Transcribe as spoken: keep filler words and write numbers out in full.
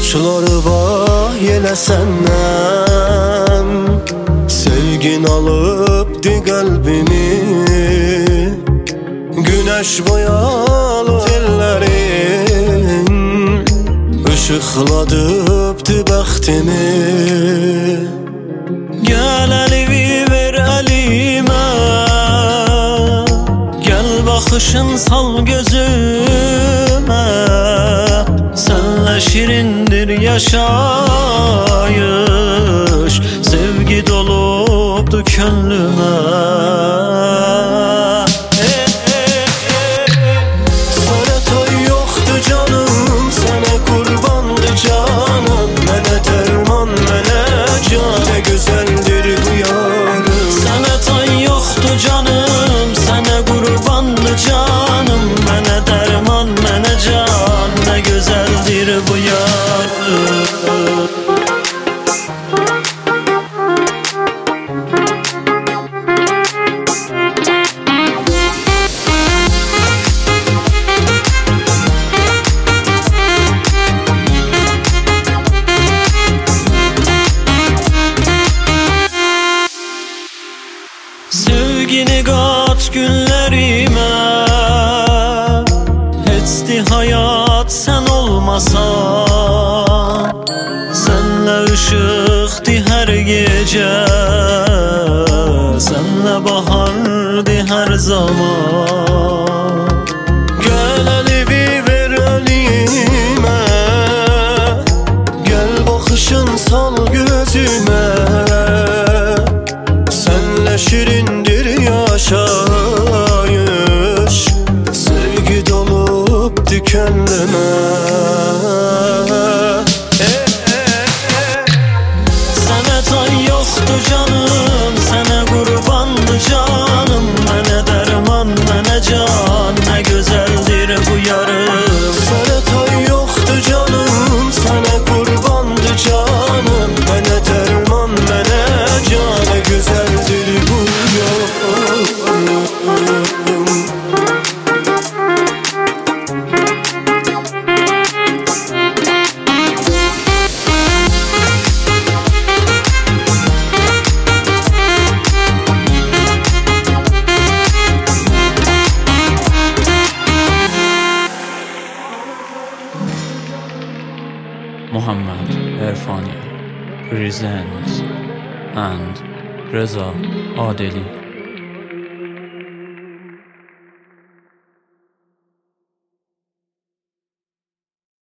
Borçları var yele senden, sevgin alıptı kalbimi. Güneş boyalı tellerin ışıkladıptı bəxtimi. Gel elimi ver elime, gel bakışın sal gözüme. Senle şirindir yaşayış, sevgi doluptu könlüme. Sana toy yoktu canım, sana kurbandı canım. Mene derman, mene can, ne güzeldir bu yarım. Sana toy yoktu canım, sana kurbandı canım. Mene derman, mene can, ne güzeldir bu yarım. Sevgini kat günlerime, hiçti hayat sen olmasan. Senle ışıktı her gece, senle bahardı her zaman. Gel elimi ver elime, gel bakışın sal gözüme. Senle şirindir yaşayış, sevgi doluptu könlüme. Sana tay yoktu canım, sana kurbandı canım. Mene derman, mene can, ne güzeldir bu yarım. Sana tay yoktu canım, sana kurbandı canım. Mene derman, mene can, ne güzeldir bu yarım. Muhammad Erfani presents and Reza Adeli.